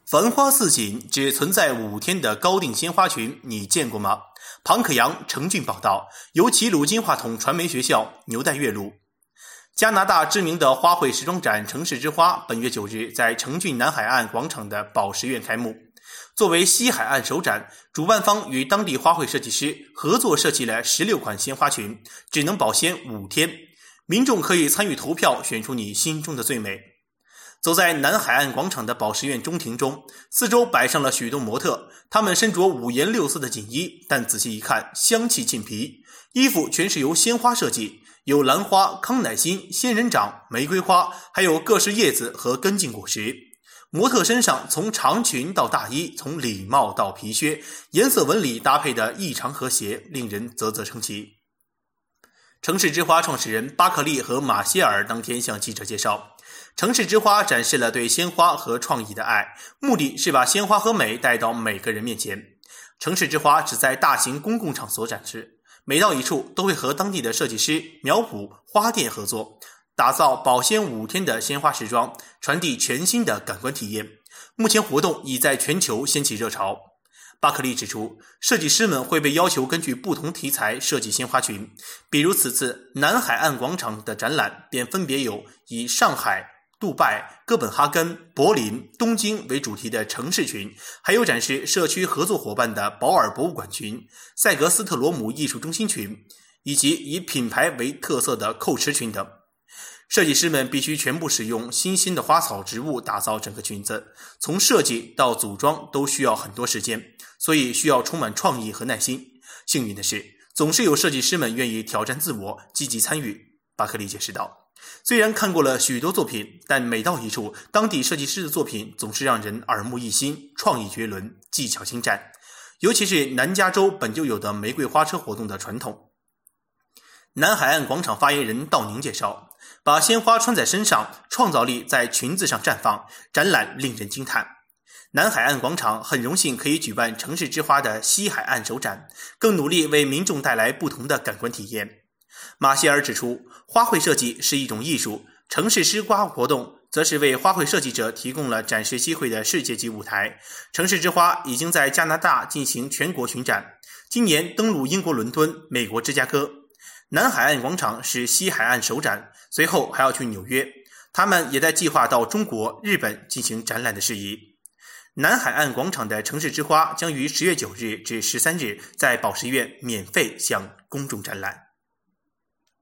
繁花似锦，只存在5天的高定鲜花群，你见过吗？庞可扬、程俊报道，由齐鲁金话筒传媒学校牛代月录。加拿大知名的花卉时装展城市之花本月9日在程俊南海岸广场的宝石苑开幕。作为西海岸首展，主办方与当地花卉设计师合作设计了16款鲜花群，只能保鲜5天。民众可以参与投票，选出你心中的最美。走在南海岸广场的宝石苑中庭中，四周摆上了许多模特，他们身着5颜6色的锦衣，但仔细一看，香气沁鼻。衣服全是由鲜花设计，有兰花、康乃馨、仙人掌、玫瑰花，还有各式叶子和根茎果实。模特身上从长裙到大衣，从礼帽到皮靴，颜色纹理搭配的异常和谐，令人啧啧称奇。城市之花创始人巴克利和马歇尔当天向记者介绍，城市之花展示了对鲜花和创意的爱，目的是把鲜花和美带到每个人面前。城市之花只在大型公共场所展示，每到一处都会和当地的设计师、苗圃、花店合作，打造保鲜5天的鲜花时装，传递全新的感官体验。目前活动已在全球掀起热潮。巴克利指出，设计师们会被要求根据不同题材设计鲜花群，比如此次南海岸广场的展览便分别有以上海、杜拜、哥本哈根、柏林、东京为主题的城市群，还有展示社区合作伙伴的保尔博物馆群、塞格斯特罗姆艺术中心群，以及以品牌为特色的蔻驰群等。设计师们必须全部使用新鲜的花草植物打造整个裙子，从设计到组装都需要很多时间，所以需要充满创意和耐心。幸运的是，总是有设计师们愿意挑战自我，积极参与。巴克利解释道，虽然看过了许多作品，但每到一处，当地设计师的作品总是让人耳目一新，创意绝伦，技巧精湛，尤其是南加州本就有的玫瑰花车活动的传统。南海岸广场发言人道宁介绍，把鲜花穿在身上，创造力在裙子上绽放，展览令人惊叹。南海岸广场很荣幸可以举办城市之花的西海岸首展，更努力为民众带来不同的感官体验。马歇尔指出，花卉设计是一种艺术，城市之花活动则是为花卉设计者提供了展示机会的世界级舞台。城市之花已经在加拿大进行全国巡展，今年登陆英国伦敦、美国芝加哥。南海岸广场是西海岸首展，随后还要去纽约，他们也在计划到中国、日本进行展览的事宜。南海岸广场的城市之花将于10月9日至13日在宝石苑免费向公众展览。